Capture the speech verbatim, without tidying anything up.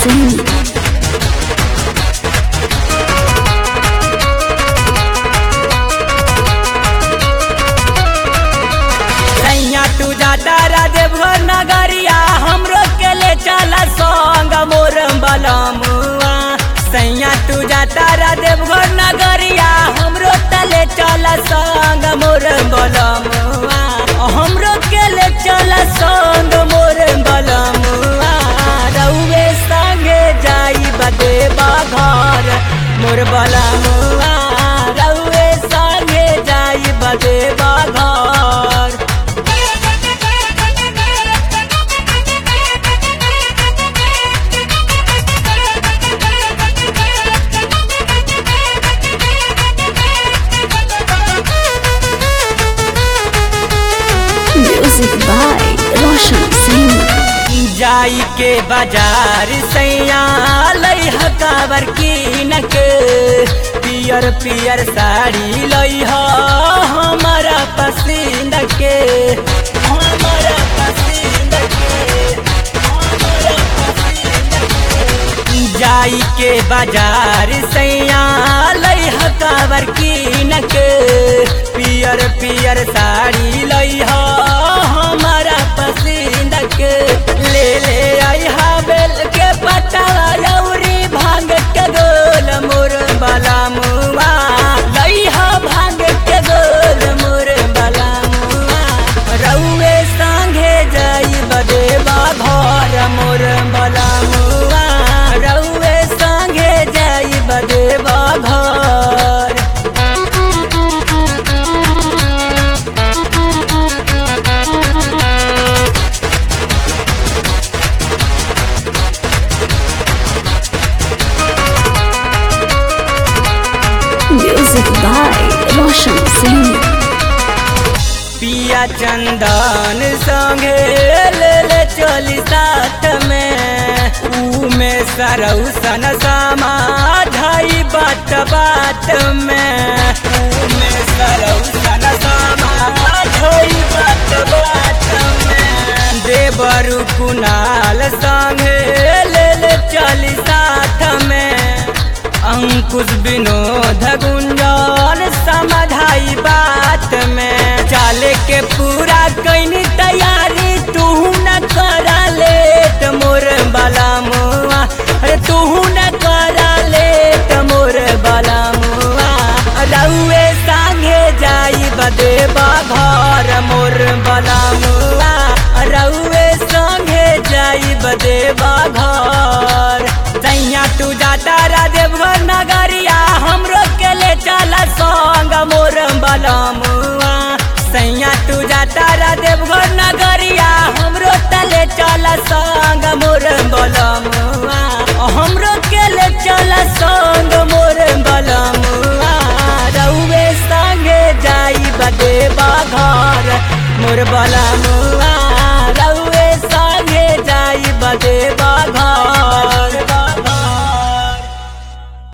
Singh. सैया तू जाता देवघर नगरिया हमरो के ले चला संग मोर बलमुआ। सैया तू जाता देवघर नगरिया हमरो तले चला संग मोर बलमुआ। हमरो के ले चला संग मोर बलमुआ। रउवे संगे जाई बदे बाघर मोर बलमुआ। रउवे संगे जाई बदे बाघर। Music by Roshan Singh. जाई के बाजार सैया लई हकावर कीन के पियर पियर साड़ी लई ह हमारा पसंद के। हमारा पसंद के हमारा पसंद के। जाई के बाजार सैया लई हकावर कीन के पियर पियर साड़ी लई ह हमारा पसंद के। ले ले आई हा बेल के पत्ता लौरी भांग के गोल मोर बलमुआ। लई हा भांग के गोल मोर बलमुआ। रउवे संगे जाई बदे बाघर मोर बलमुआ। रउवे संगे जाई बदे बाघर। Music by Roshan Singh. पिया चंदन संगे ले ले चली साथ में। ऊ में सरऊ सन सामा ढाई बात बात में। ऊ में सरऊ सन सामा ढाई बात बात में। देवरु कुनाल संगे ले ले चली साथ में। अंकुश विनोद गुंजन समझाई बात में। चाले के पूरा कैनी तैयारी तू न करा लेट मोर बलमुआ। अरे तू न करा लेट मोर बलमुआ। रउवे संगे जाई बदे बाघर मोर बलमुआ। रउवे संगे जाई बदे बाघर। सैया तू जाता देवघर नगरिया हमरो के ले चला संग मोर बलमुआ। सैया तू जाता देवघर नगरिया हमरो तले चला संग मोर बलमुआ। हमरो के ले चला संग मोर बलमुआ। रउवे संगे जाई बदे बाघर मोर बलमुआ। रउवे संगे जाई बदे बाघर।